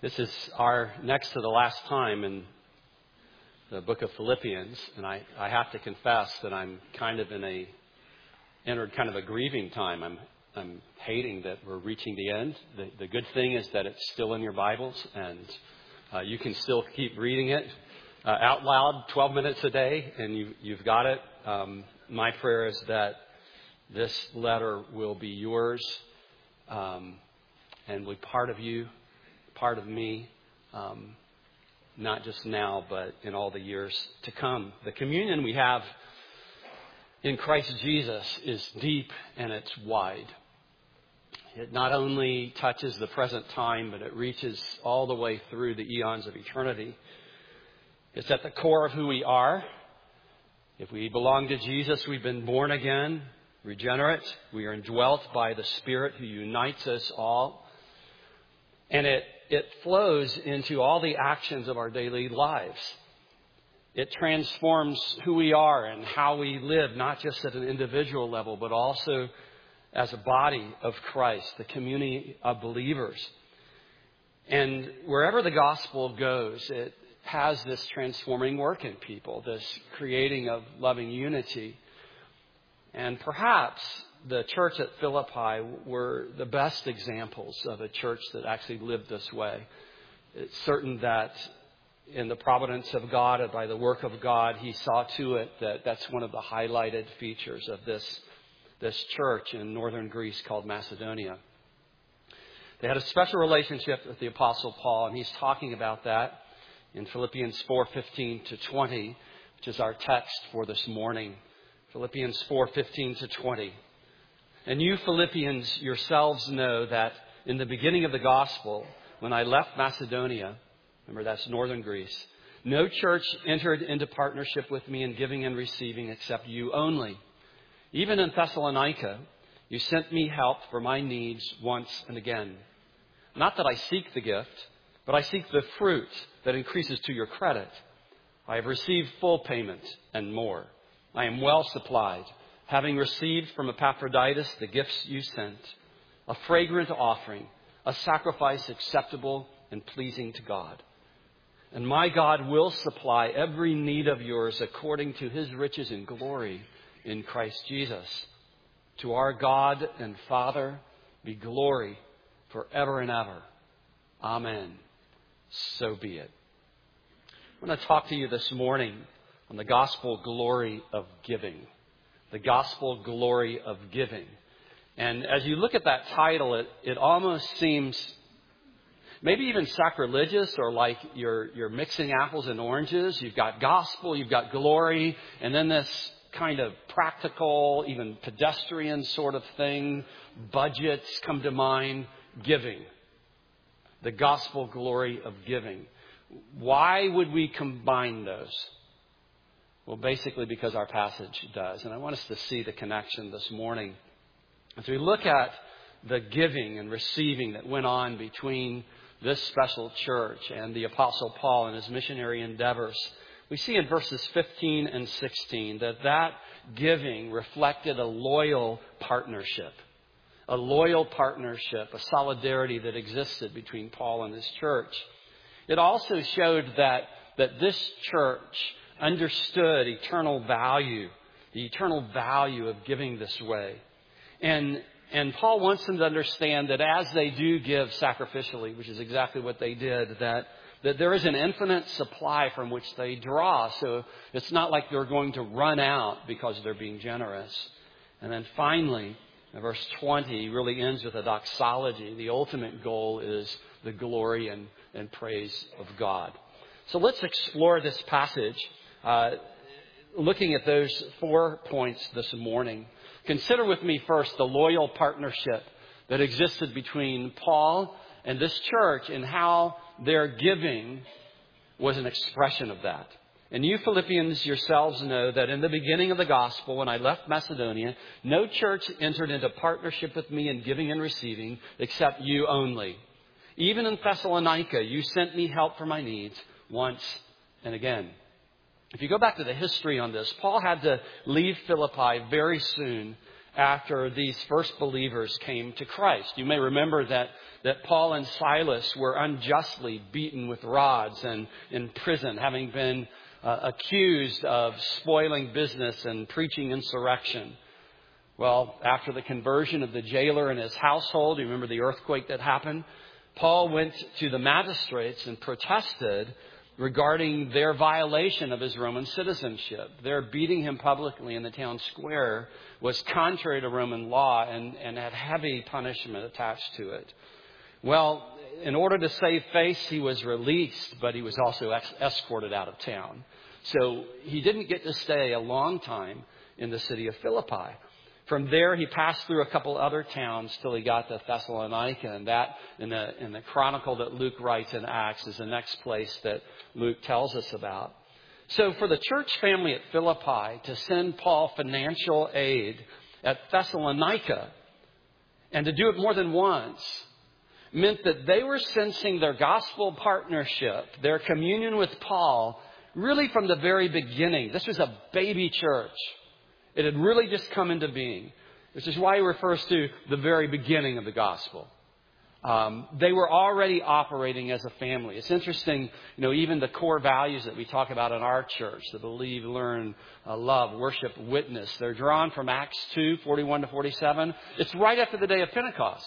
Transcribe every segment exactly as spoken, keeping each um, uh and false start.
This is our next to the last time in the book of Philippians, and I, I have to confess that I'm kind of in a entered kind of a grieving time. I'm I'm hating that we're reaching the end. The, the good thing is that it's still in your Bibles, and uh, you can still keep reading it uh, out loud, twelve minutes a day, and you, you've got it. Um, my prayer is that this letter will be yours, um, and will be part of you. Part of me, um, not just now, but in all the years to come. The communion we have in Christ Jesus is deep and it's wide. It not only touches the present time, but it reaches all the way through the eons of eternity. It's at the core of who we are. If we belong to Jesus, we've been born again, regenerate. We are indwelt by the Spirit who unites us all. And it It flows into all the actions of our daily lives. It transforms who we are and how we live, not just at an individual level, but also as a body of Christ, the community of believers. And wherever the gospel goes, it has this transforming work in people, this creating of loving unity. And perhaps the church at Philippi were the best examples of a church that actually lived this way. It's certain that in the providence of God and by the work of God, He saw to it that that's one of the highlighted features of this, this church in northern Greece called Macedonia. They had a special relationship with the Apostle Paul, and he's talking about that in Philippians four fifteen to twenty, which is our text for this morning. Philippians four fifteen to twenty. And you Philippians yourselves know that in the beginning of the gospel, when I left Macedonia, remember that's northern Greece, no church entered into partnership with me in giving and receiving except you only. Even in Thessalonica, you sent me help for my needs once and again. Not that I seek the gift, but I seek the fruit that increases to your credit. I have received full payment and more. I am well supplied, having received from Epaphroditus the gifts you sent, a fragrant offering, a sacrifice acceptable and pleasing to God. And my God will supply every need of yours according to His riches in glory in Christ Jesus. To our God and Father be glory forever and ever. Amen. So be it. I want to talk to you this morning on the gospel glory of giving. The gospel glory of giving. And as you look at that title, it, it almost seems maybe even sacrilegious, or like you're, you're mixing apples and oranges. You've got gospel, you've got glory, and then this kind of practical, even pedestrian sort of thing. Budgets come to mind. Giving. The gospel glory of giving. Why would we combine those? Well, basically because our passage does. And I want us to see the connection this morning. As we look at the giving and receiving that went on between this special church and the Apostle Paul and his missionary endeavors, we see in verses fifteen and sixteen that that giving reflected a loyal partnership. A loyal partnership, a solidarity that existed between Paul and his church. It also showed that, that this church understood eternal value, the eternal value of giving this way. And, and Paul wants them to understand that as they do give sacrificially, which is exactly what they did, that, that there is an infinite supply from which they draw. So it's not like they're going to run out because they're being generous. And then finally, verse twenty really ends with a doxology. The ultimate goal is the glory and, and praise of God. So let's explore this passage, uh, looking at those four points this morning. Consider with me first the loyal partnership that existed between Paul and this church and how their giving was an expression of that. And you Philippians yourselves know that in the beginning of the gospel, when I left Macedonia, no church entered into partnership with me in giving and receiving except you only. Even in Thessalonica, you sent me help for my needs once and again. If you go back to the history on this, Paul had to leave Philippi very soon after these first believers came to Christ. You may remember that, that Paul and Silas were unjustly beaten with rods and in prison, having been uh, accused of spoiling business and preaching insurrection. Well, after the conversion of the jailer and his household, you remember the earthquake that happened? Paul went to the magistrates and protested regarding their violation of his Roman citizenship. Their beating him publicly in the town square was contrary to Roman law and, and had heavy punishment attached to it. Well, in order to save face, he was released, but he was also ex- escorted out of town. So he didn't get to stay a long time in the city of Philippi. From there, he passed through a couple other towns till he got to Thessalonica. And that, in the, in the chronicle that Luke writes in Acts, is the next place that Luke tells us about. So for the church family at Philippi to send Paul financial aid at Thessalonica, and to do it more than once, meant that they were sensing their gospel partnership, their communion with Paul, really from the very beginning. This was a baby church. It had really just come into being, which is why he refers to the very beginning of the gospel. Um, they were already operating as a family. It's interesting, you know, even the core values that we talk about in our church, the believe, learn, uh, love, worship, witness, they're drawn from Acts two, forty-one to forty-seven. It's right after the day of Pentecost.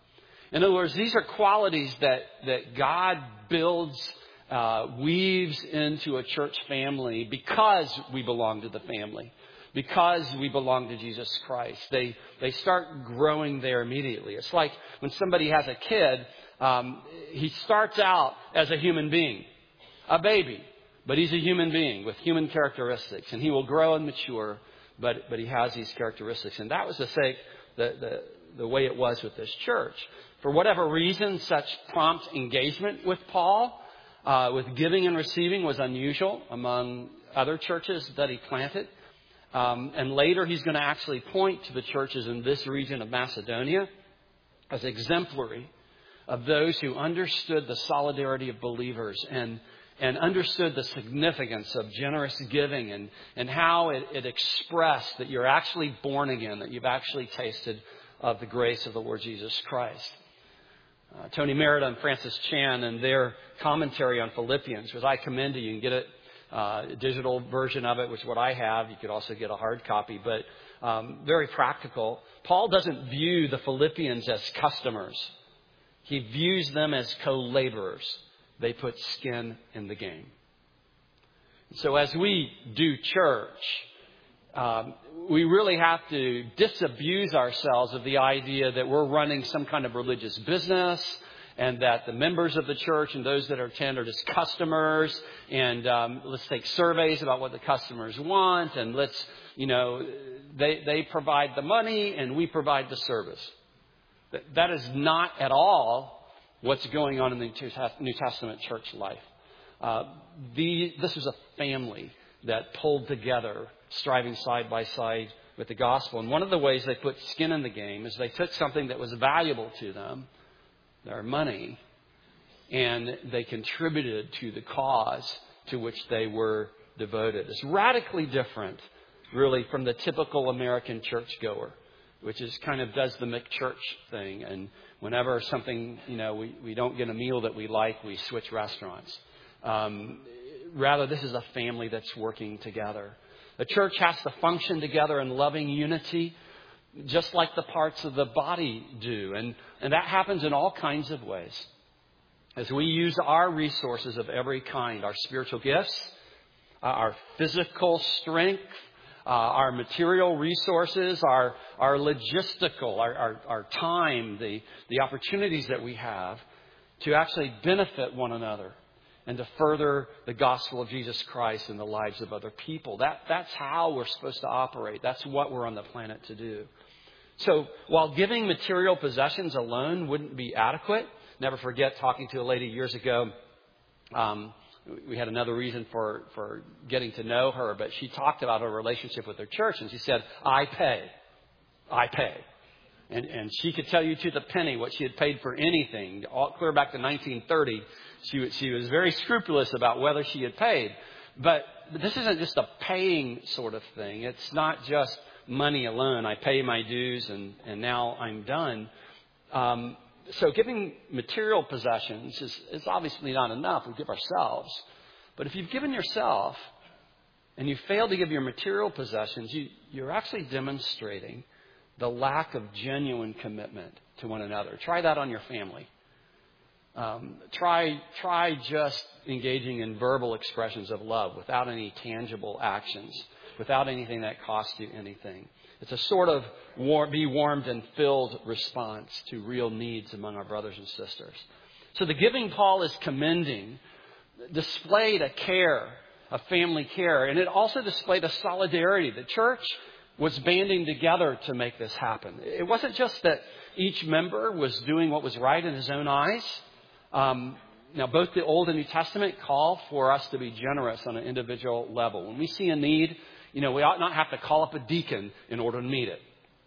In other words, these are qualities that, that God builds, uh, weaves into a church family because we belong to the family. Because we belong to Jesus Christ. They they start growing there immediately. It's like when somebody has a kid, um, he starts out as a human being, a baby, but he's a human being with human characteristics, and he will grow and mature, but but he has these characteristics. And that was the sake, the, the, the way it was with this church. For whatever reason, such prompt engagement with Paul, uh, with giving and receiving, was unusual among other churches that he planted. Um, and later he's going to actually point to the churches in this region of Macedonia as exemplary of those who understood the solidarity of believers and, and understood the significance of generous giving and, and how it, it expressed that you're actually born again, that you've actually tasted of the grace of the Lord Jesus Christ. Uh, Tony Merida and Francis Chan and their commentary on Philippians, which I commend to you, and get it. Uh, a digital version of it, which is what I have. You could also get a hard copy, but um, very practical. Paul doesn't view the Philippians as customers. He views them as co-laborers. They put skin in the game. So as we do church, um, we really have to disabuse ourselves of the idea that we're running some kind of religious business, and that the members of the church and those that attend are just customers. And um, let's take surveys about what the customers want. And let's, you know, they, they provide the money and we provide the service. That, that is not at all what's going on in the New Testament church life. Uh, the, this was a family that pulled together, striving side by side with the gospel. And one of the ways they put skin in the game is they took something that was valuable to them, their money, and they contributed to the cause to which they were devoted. It's radically different, really, from the typical American churchgoer, which is kind of does the McChurch thing. And whenever something, you know, we, we don't get a meal that we like, we switch restaurants. Um, rather, this is a family that's working together. The church has to function together in loving unity, just like the parts of the body do. And, and that happens in all kinds of ways. As we use our resources of every kind, our spiritual gifts, uh, our physical strength, uh, our material resources, our, our logistical, our, our, our time, the, the opportunities that we have to actually benefit one another and to further the gospel of Jesus Christ in the lives of other people. That, that's how we're supposed to operate. That's what we're on the planet to do. So while giving material possessions alone wouldn't be adequate, never forget talking to a lady years ago. Um, we had another reason for, for getting to know her, but she talked about her relationship with her church, and she said, I pay. I pay. And, and she could tell you to the penny what she had paid for anything. All clear back to nineteen thirty, she, she was very scrupulous about whether she had paid. But this isn't just a paying sort of thing. It's not just money alone. I pay my dues and, and now I'm done. Um, so giving material possessions is, is obviously not enough. We give ourselves. But if you've given yourself and you fail to give your material possessions, you, you're actually demonstrating the lack of genuine commitment to one another. Try that on your family. Um, try try just engaging in verbal expressions of love without any tangible actions, without anything that costs you anything. It's a sort of war, be warmed and filled response to real needs among our brothers and sisters. So the giving Paul is commending displayed a care, a family care, and it also displayed a solidarity. The church was banding together to make this happen. It wasn't just that each member was doing what was right in his own eyes. Um, now, both the Old and New Testament call for us to be generous on an individual level. When we see a need, you know, we ought not have to call up a deacon in order to meet it.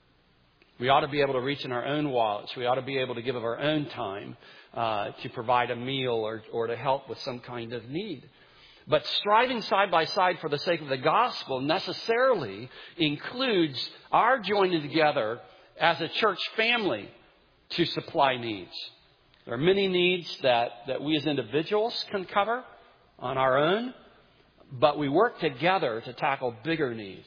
We ought to be able to reach in our own wallets. We ought to be able to give of our own time uh, to provide a meal or, or to help with some kind of need. But striving side by side for the sake of the gospel necessarily includes our joining together as a church family to supply needs. There are many needs that, that we as individuals can cover on our own, but we work together to tackle bigger needs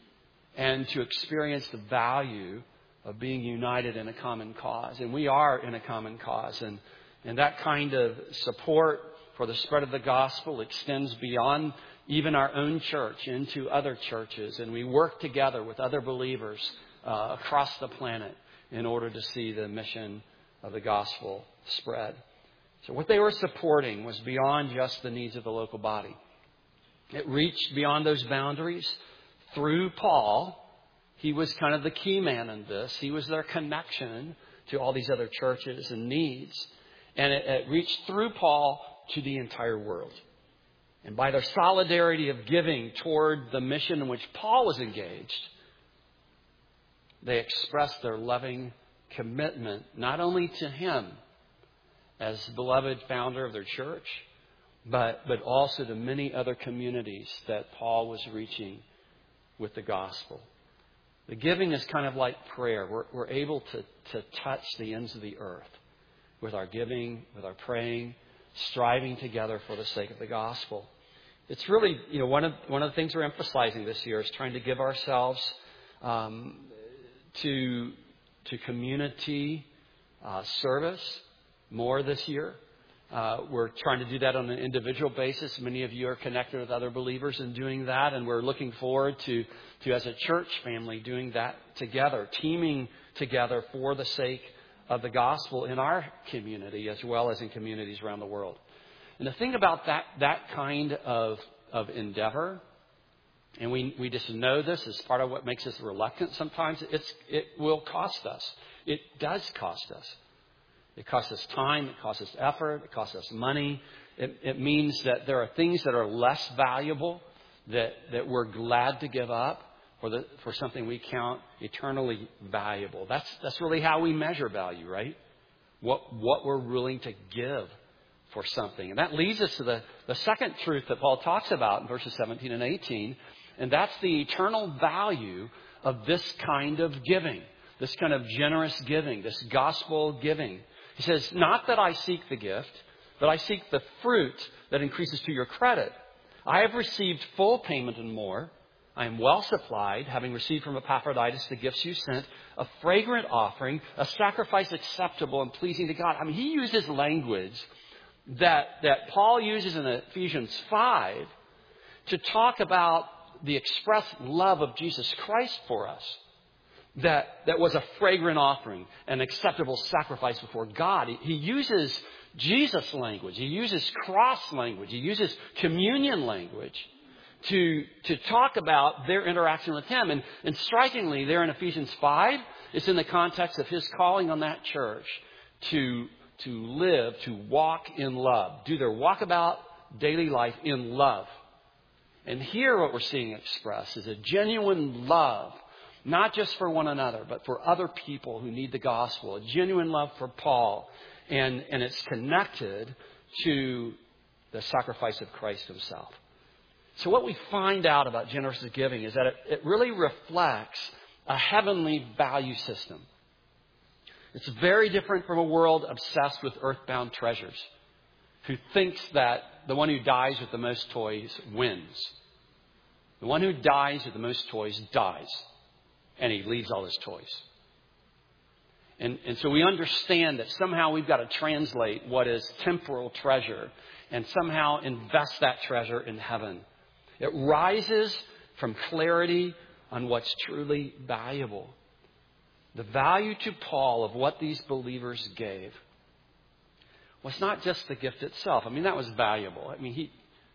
and to experience the value of being united in a common cause. And we are in a common cause. And, and that kind of support for the spread of the gospel extends beyond even our own church into other churches. And we work together with other believers uh, across the planet in order to see the mission of the gospel spread. So what they were supporting was beyond just the needs of the local body. It reached beyond those boundaries through Paul. He was kind of the key man in this. He was their connection to all these other churches and needs. And it, it reached through Paul to the entire world. And by their solidarity of giving toward the mission in which Paul was engaged, they expressed their loving commitment not only to him as beloved founder of their church, but, but also to many other communities that Paul was reaching with the gospel. The giving is kind of like prayer. We're, we're able to, to touch the ends of the earth with our giving, with our praying, striving together for the sake of the gospel. It's really, you know, one of one of the things we're emphasizing this year is trying to give ourselves um, to to community uh, service more this year. Uh, we're trying to do that on an individual basis. Many of you are connected with other believers in doing that, and we're looking forward to, to as a church family, doing that together, teaming together for the sake of the gospel in our community as well as in communities around the world. And the thing about that that kind of, of endeavor, and we, we just know this as part of what makes us reluctant sometimes, it's, it will cost us. It does cost us. It costs us time. It costs us effort. It costs us money. It, it means that there are things that are less valuable that, that we're glad to give up for, the, for something we count eternally valuable. That's, that's really how we measure value, right? What, what we're willing to give for something. And that leads us to the, the second truth that Paul talks about in verses seventeen and eighteen. And that's the eternal value of this kind of giving, this kind of generous giving, this gospel giving. He says, not that I seek the gift, but I seek the fruit that increases to your credit. I have received full payment and more. I am well supplied, having received from Epaphroditus the gifts you sent, a fragrant offering, a sacrifice acceptable and pleasing to God. I mean, he uses language that, that Paul uses in Ephesians five to talk about the express love of Jesus Christ for us. That, that was a fragrant offering, an acceptable sacrifice before God. He, he uses Jesus language. He uses cross language. He uses communion language to, to talk about their interaction with him. And, and strikingly, there in Ephesians five, it's in the context of his calling on that church to, to live, to walk in love, do their walkabout daily life in love. And here what we're seeing expressed is a genuine love, not just for one another, but for other people who need the gospel, a genuine love for Paul. And, and it's connected to the sacrifice of Christ himself. So what we find out about generous giving is that it, it really reflects a heavenly value system. It's very different from a world obsessed with earthbound treasures, who thinks that the one who dies with the most toys wins. The one who dies with the most toys dies, and he leaves all his toys. And, and so we understand that somehow we've got to translate what is temporal treasure and somehow invest that treasure in heaven. It rises from clarity on what's truly valuable. The value to Paul of what these believers gave was not just the gift itself. I mean, that was valuable. I mean, he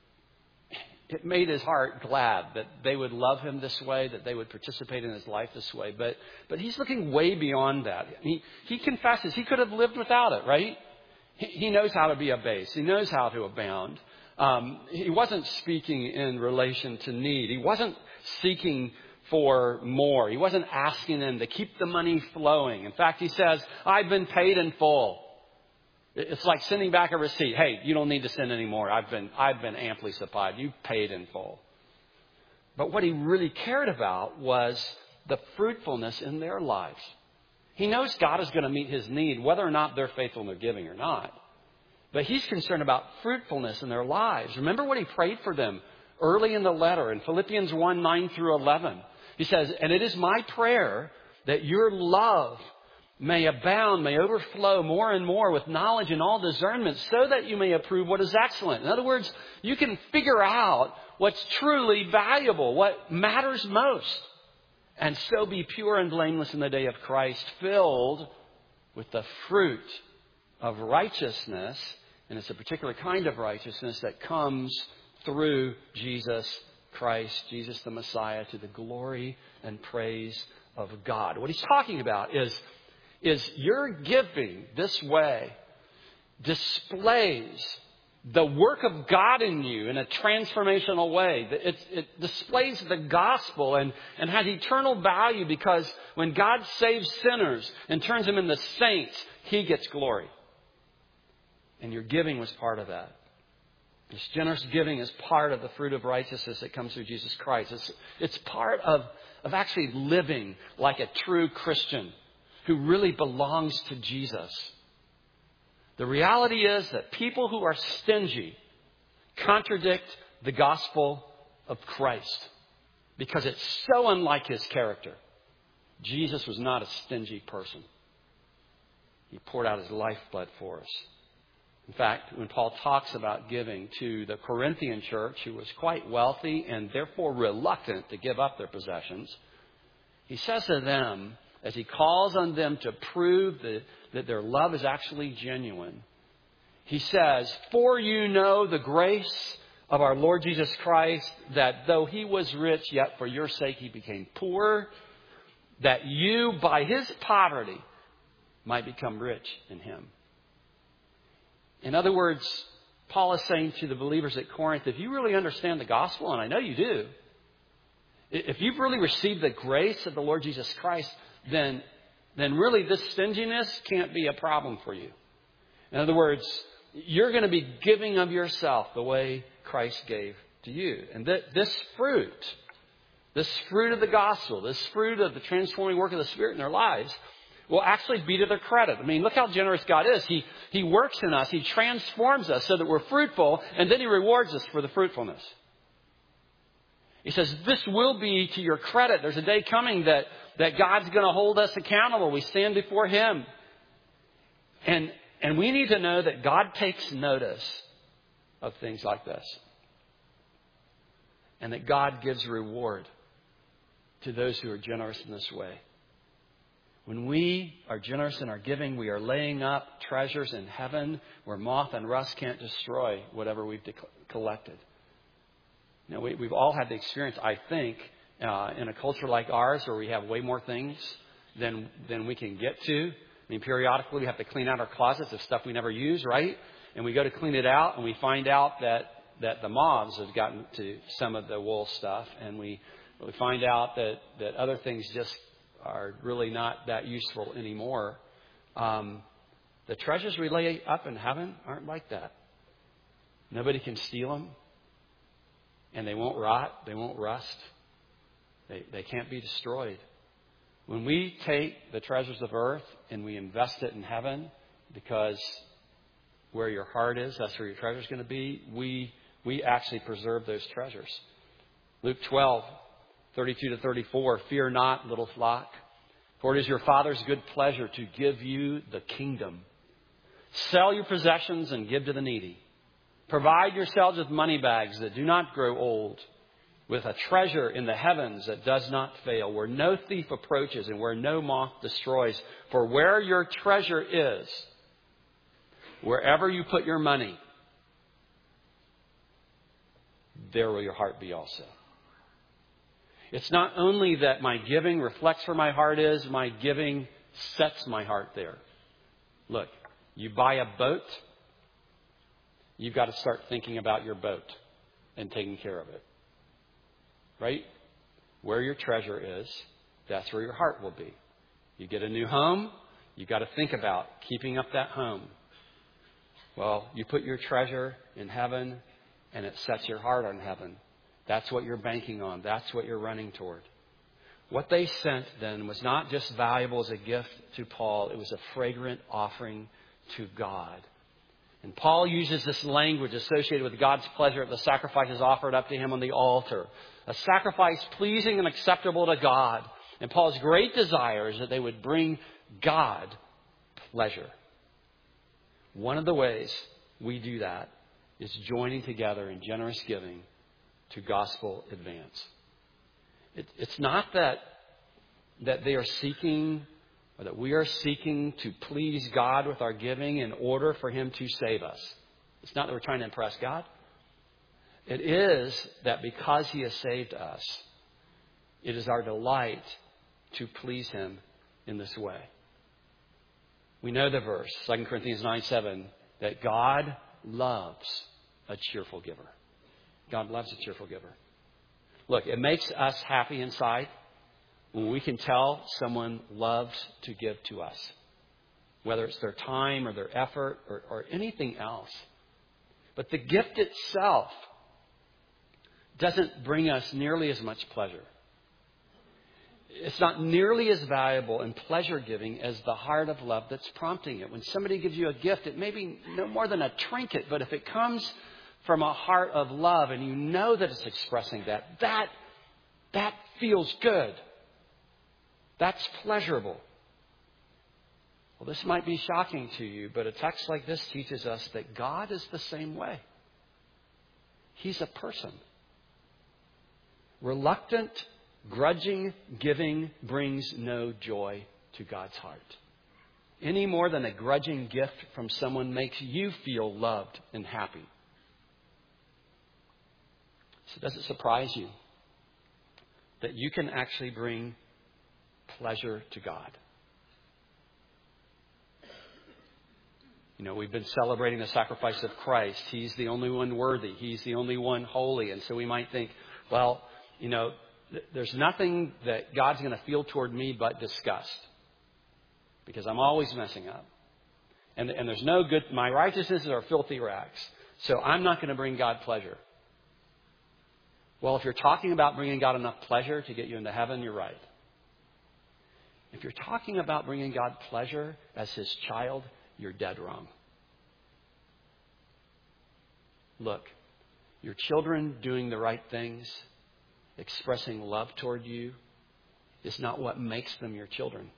it made his heart glad that they would love him this way, that they would participate in his life this way. But but he's looking way beyond that. He, he confesses he could have lived without it, right? He, he knows how to be a base. He knows how to abound. Um, he wasn't speaking in relation to need. He wasn't seeking for more. He wasn't asking them to keep the money flowing. In fact, he says, I've been paid in full. It's like sending back a receipt. Hey, you don't need to send any more. I've been, I've been amply supplied. You paid in full. But what he really cared about was the fruitfulness in their lives. He knows God is going to meet his need, whether or not they're faithful in their giving or not. But he's concerned about fruitfulness in their lives. Remember what he prayed for them early in the letter in Philippians one, nine through eleven. He says, and it is my prayer that your love may abound, may overflow more and more with knowledge and all discernment, so that you may approve what is excellent. In other words, you can figure out what's truly valuable, what matters most, and so be pure and blameless in the day of Christ, filled with the fruit of righteousness. And it's a particular kind of righteousness that comes through Jesus Christ, Jesus the Messiah, to the glory and praise of God. What he's talking about is, is your giving this way displays the work of God in you in a transformational way. It, it displays the gospel and, and has eternal value, because when God saves sinners and turns them into saints, he gets glory. And your giving was part of that. This generous giving is part of the fruit of righteousness that comes through Jesus Christ. It's, it's part of, of actually living like a true Christian who really belongs to Jesus. The reality is that people who are stingy contradict the gospel of Christ because it's so unlike his character. Jesus was not a stingy person. He poured out his lifeblood for us. In fact, when Paul talks about giving to the Corinthian church, who was quite wealthy and therefore reluctant to give up their possessions, he says to them, as he calls on them to prove that, that their love is actually genuine, he says, for you know the grace of our Lord Jesus Christ, that though he was rich, yet for your sake he became poor, that you by his poverty might become rich in him. In other words, Paul is saying to the believers at Corinth, if you really understand the gospel, and I know you do, if you've really received the grace of the Lord Jesus Christ, then, then really this stinginess can't be a problem for you. In other words, you're going to be giving of yourself the way Christ gave to you. And th- this fruit, this fruit of the gospel, this fruit of the transforming work of the Spirit in their lives, will actually be to their credit. I mean, look how generous God is. He, he works in us. He transforms us so that we're fruitful, and then he rewards us for the fruitfulness. He says, this will be to your credit. There's a day coming that, that God's going to hold us accountable. We stand before him. And, and we need to know that God takes notice of things like this. And that God gives reward to those who are generous in this way. When we are generous in our giving, we are laying up treasures in heaven where moth and rust can't destroy whatever we've de- collected. Now, we, we've all had the experience, I think, uh, in a culture like ours where we have way more things than, than we can get to. I mean, periodically we have to clean out our closets of stuff we never use, right? And we go to clean it out and we find out that, that the moths have gotten to some of the wool stuff. And we, we find out that, that other things just are really not that useful anymore. Um, the treasures we lay up in heaven aren't like that. Nobody can steal them. And they won't rot. They won't rust. They, they can't be destroyed. When we take the treasures of earth and we invest it in heaven, because where your heart is, that's where your treasure is going to be, we, we actually preserve those treasures. Luke twelve, thirty-two to thirty-four, fear not, little flock, for it is your Father's good pleasure to give you the kingdom. Sell your possessions and give to the needy. Provide yourselves with money bags that do not grow old, with a treasure in the heavens that does not fail, where no thief approaches and where no moth destroys. For where your treasure is, wherever you put your money, there will your heart be also. It's not only that my giving reflects where my heart is, my giving sets my heart there. Look, you buy a boat, you've got to start thinking about your boat and taking care of it. Right? Where your treasure is, that's where your heart will be. You get a new home, you've got to think about keeping up that home. Well, you put your treasure in heaven and it sets your heart on heaven. That's what you're banking on. That's what you're running toward. What they sent then was not just valuable as a gift to Paul. It was a fragrant offering to God. And Paul uses this language associated with God's pleasure at the sacrifices offered up to him on the altar. A sacrifice pleasing and acceptable to God. And Paul's great desire is that they would bring God pleasure. One of the ways we do that is joining together in generous giving to gospel advance. It, it's not that, that they are seeking or that we are seeking to please God with our giving in order for Him to save us. It's not that we're trying to impress God. It is that because He has saved us, it is our delight to please Him in this way. We know the verse, Second Corinthians nine seven, that God loves a cheerful giver. God loves a cheerful giver. Look, it makes us happy inside when we can tell someone loves to give to us, whether it's their time or their effort or, or anything else. But the gift itself doesn't bring us nearly as much pleasure. It's not nearly as valuable in pleasure giving as the heart of love that's prompting it. When somebody gives you a gift, it may be no more than a trinket, but if it comes from a heart of love and you know that it's expressing that, that, that feels good. That's pleasurable. Well, this might be shocking to you, but a text like this teaches us that God is the same way. He's a person. Reluctant, grudging giving brings no joy to God's heart. Any more than a grudging gift from someone makes you feel loved and happy. So does it surprise you that you can actually bring pleasure to God? You know, we've been celebrating the sacrifice of Christ. He's the only one worthy. He's the only one holy. And so we might think, well, you know, th- there's nothing that God's going to feel toward me but disgust. Because I'm always messing up. And, and there's no good, my righteousnesses are filthy rags. So I'm not going to bring God pleasure. Well, if you're talking about bringing God enough pleasure to get you into heaven, you're right. If you're talking about bringing God pleasure as His child, you're dead wrong. Look, your children doing the right things, expressing love toward you, is not what makes them your children.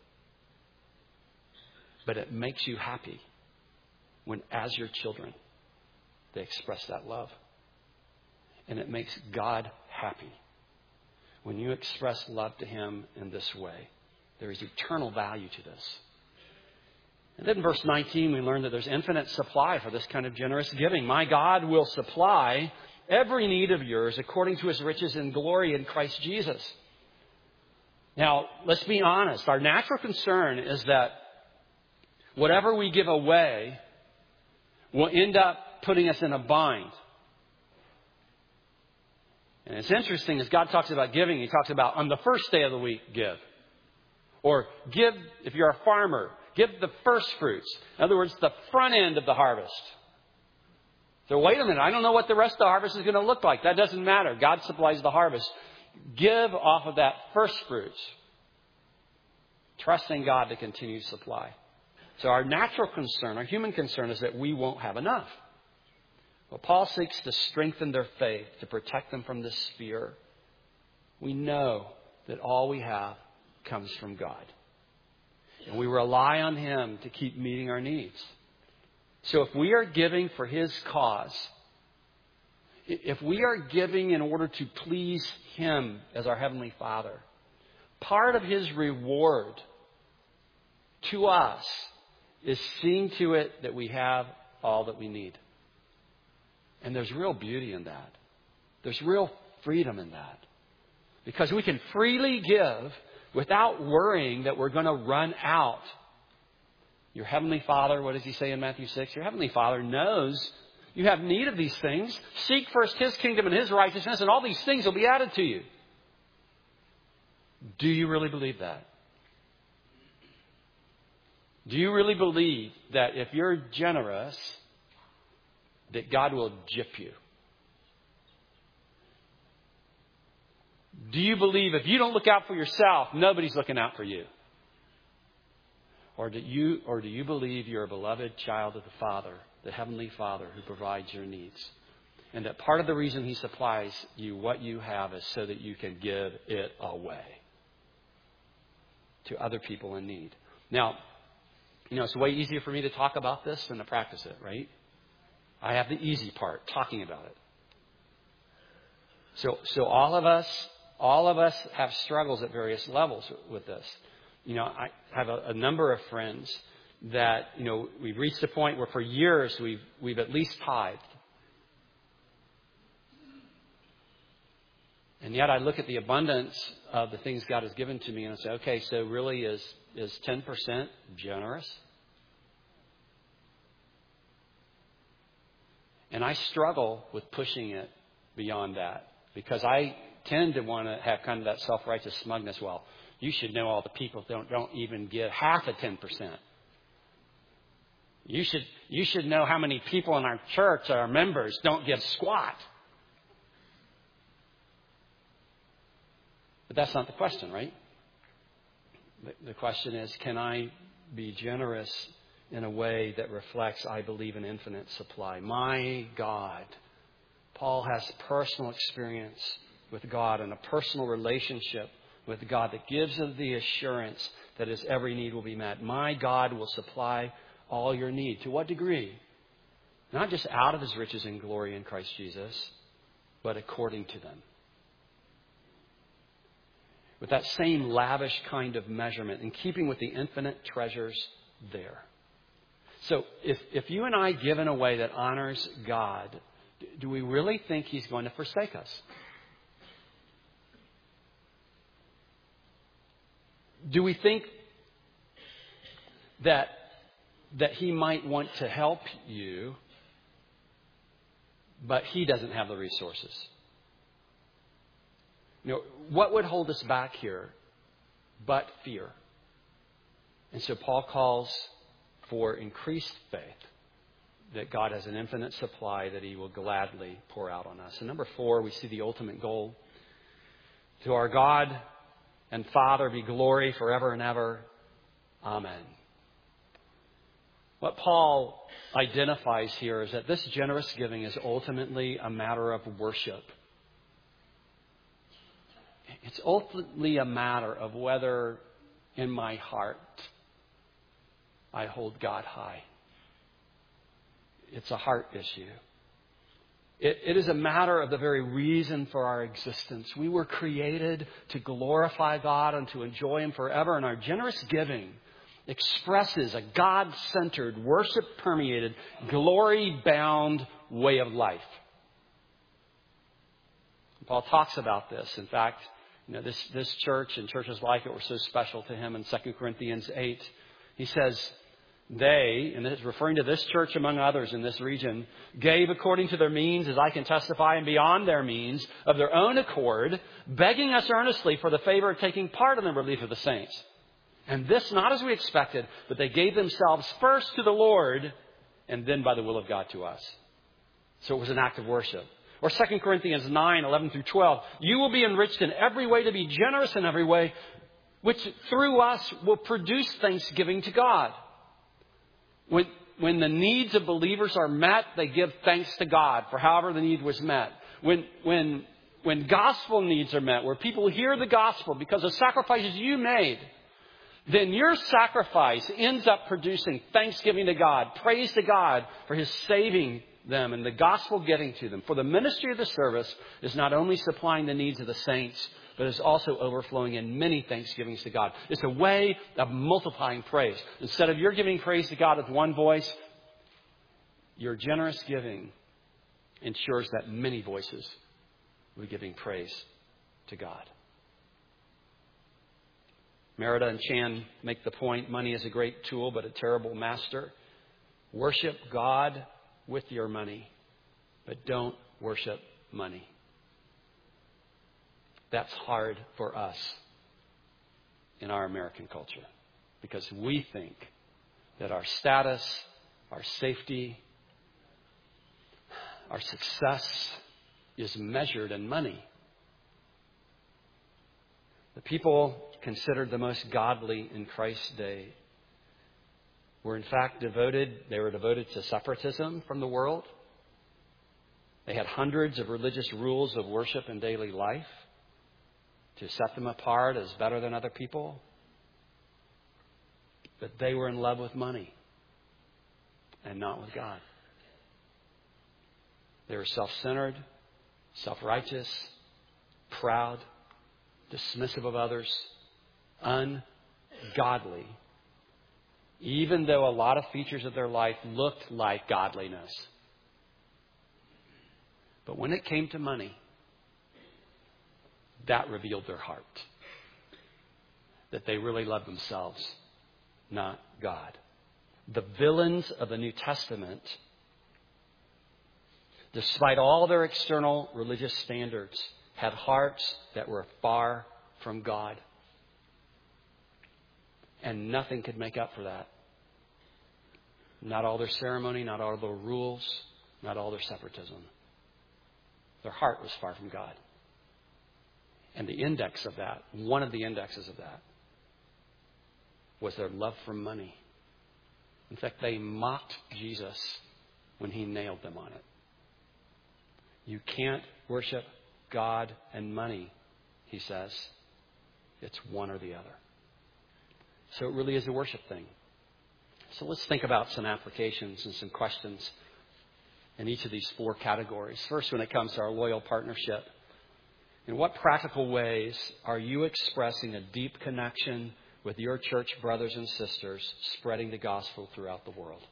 But it makes you happy when, as your children, they express that love. And it makes God happy when you express love to Him in this way. There is eternal value to this. And then in verse nineteen, we learn that there's infinite supply for this kind of generous giving. My God will supply every need of yours according to His riches and glory in Christ Jesus. Now, let's be honest. Our natural concern is that whatever we give away will end up putting us in a bind. And it's interesting, as God talks about giving, He talks about on the first day of the week, give. Or give, if you're a farmer, give the first fruits. In other words, the front end of the harvest. So wait a minute, I don't know what the rest of the harvest is going to look like. That doesn't matter. God supplies the harvest. Give off of that first fruits, trusting God to continue to supply. So our natural concern, our human concern is that we won't have enough. Well, Paul seeks to strengthen their faith, to protect them from this fear. We know that all we have comes from God. And we rely on Him to keep meeting our needs. So if we are giving for His cause, if we are giving in order to please Him as our Heavenly Father, part of His reward to us is seeing to it that we have all that we need. And there's real beauty in that. There's real freedom in that. Because we can freely give without worrying that we're going to run out. Your Heavenly Father, what does He say in Matthew six? Your Heavenly Father knows you have need of these things. Seek first His kingdom and His righteousness, and all these things will be added to you. Do you really believe that? Do you really believe that if you're generous, that God will gyp you? Do you believe if you don't look out for yourself, nobody's looking out for you? Or do you, or do you believe you're a beloved child of the Father, the Heavenly Father who provides your needs? And that part of the reason He supplies you what you have is so that you can give it away to other people in need. Now, you know, it's way easier for me to talk about this than to practice it, right? I have the easy part, talking about it. So, so all of us, all of us have struggles at various levels with this. You know, I have a, a number of friends that, you know, we've reached a point where for years we've, we've at least tithed. And yet I look at the abundance of the things God has given to me and I say, okay, so really is, is ten percent generous? And I struggle with pushing it beyond that because I tend to want to have kind of that self-righteous smugness. Well, you should know all the people don't don't even give half of ten percent. You should you should know how many people in our church, our members, don't give squat. But that's not the question, right? The question is, can I be generous in a way that reflects, I believe, in infinite supply? My God. Paul has personal experience with God and a personal relationship with God that gives him the assurance that his every need will be met. My God will supply all your need. To what degree? Not just out of His riches and glory in Christ Jesus, but according to them. With that same lavish kind of measurement, in keeping with the infinite treasures there. So if, if you and I give in a way that honors God, do we really think He's going to forsake us? Do we think that, that He might want to help you, but He doesn't have the resources? You know, what would hold us back here but fear? And so Paul calls for increased faith that God has an infinite supply that He will gladly pour out on us. And number four, we see the ultimate goal. To our God and Father be glory forever and ever. Amen. What Paul identifies here is that this generous giving is ultimately a matter of worship. It's ultimately a matter of whether in my heart I hold God high. It's a heart issue. It, it is a matter of the very reason for our existence. We were created to glorify God and to enjoy Him forever. And our generous giving expresses a God-centered, worship-permeated, glory-bound way of life. Paul talks about this. In fact, you know, this, this church and churches like it were so special to him in Second Corinthians eight. He says, they, and it's referring to this church among others in this region, gave according to their means, as I can testify, and beyond their means, of their own accord, begging us earnestly for the favor of taking part in the relief of the saints. And this not as we expected, but they gave themselves first to the Lord, and then by the will of God to us. So it was an act of worship. Or Second Corinthians nine, eleven through twelve. You will be enriched in every way to be generous in every way, which through us will produce thanksgiving to God. When, when the needs of believers are met, they give thanks to God for however the need was met. When, when, when gospel needs are met, where people hear the gospel because of sacrifices you made, then your sacrifice ends up producing thanksgiving to God, praise to God for His saving them and the gospel getting to them. For the ministry of the service is not only supplying the needs of the saints, but is also overflowing in many thanksgivings to God. It's a way of multiplying praise. Instead of your giving praise to God with one voice, your generous giving ensures that many voices will be giving praise to God. Merida and Chan make the point, money is a great tool, but a terrible master. Worship God with your money, but don't worship money. That's hard for us in our American culture because we think that our status, our safety, our success is measured in money. The people considered the most godly in Christ's day were in fact devoted, they were devoted to separatism from the world. They had hundreds of religious rules of worship in daily life to set them apart as better than other people. But they were in love with money and not with God. They were self-centered, self-righteous, proud, dismissive of others, ungodly, even though a lot of features of their life looked like godliness. But when it came to money, that revealed their heart. That they really loved themselves, not God. The villains of the New Testament, despite all their external religious standards, had hearts that were far from God. And nothing could make up for that. Not all their ceremony, not all their rules, not all their separatism. Their heart was far from God. And the index of that, one of the indexes of that, was their love for money. In fact, they mocked Jesus when He nailed them on it. You can't worship God and money, He says. It's one or the other. So it really is a worship thing. So let's think about some applications and some questions in each of these four categories. First, when it comes to our loyal partnership, in what practical ways are you expressing a deep connection with your church brothers and sisters, spreading the gospel throughout the world?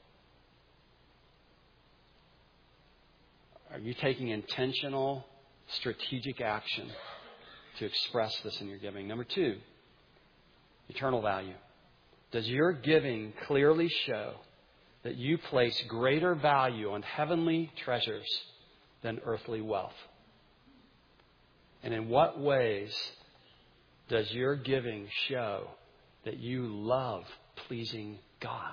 Are you taking intentional, strategic action to express this in your giving? Number two, eternal value. Does your giving clearly show that you place greater value on heavenly treasures than earthly wealth? And in what ways does your giving show that you love pleasing God?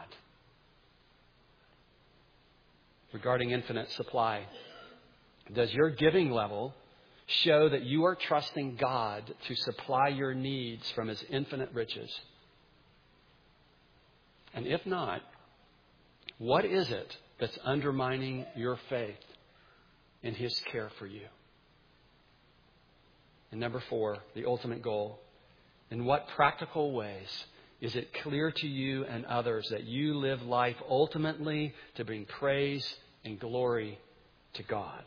Regarding infinite supply, does your giving level show that you are trusting God to supply your needs from His infinite riches? And if not, what is it that's undermining your faith in His care for you? And number four, the ultimate goal. In what practical ways is it clear to you and others that you live life ultimately to bring praise and glory to God?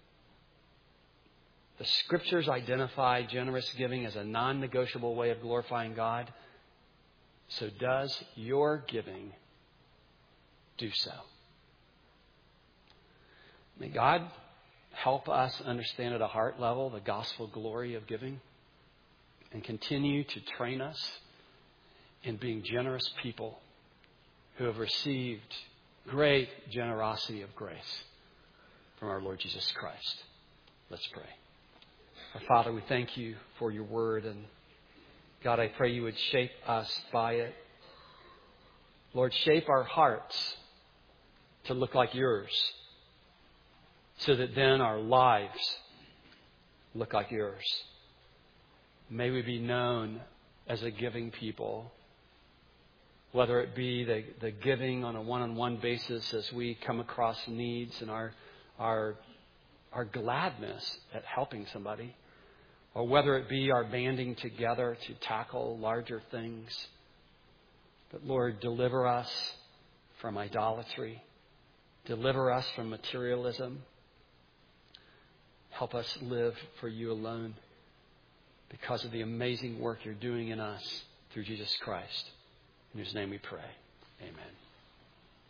The Scriptures identify generous giving as a non-negotiable way of glorifying God. So does your giving do so? May God help us understand at a heart level the gospel glory of giving and continue to train us in being generous people who have received great generosity of grace from our Lord Jesus Christ. Let's pray. Our Father, we thank You for Your word, and God, I pray You would shape us by it. Lord, shape our hearts to look like Yours so that then our lives look like yours. May we be known as a giving people, whether it be the, the giving on a one-on-one basis as we come across needs and our, our, our gladness at helping somebody, or whether it be our banding together to tackle larger things. But Lord, deliver us from idolatry. Deliver us from materialism. Help us live for you alone because of the amazing work you're doing in us through Jesus Christ. In whose name we pray. Amen.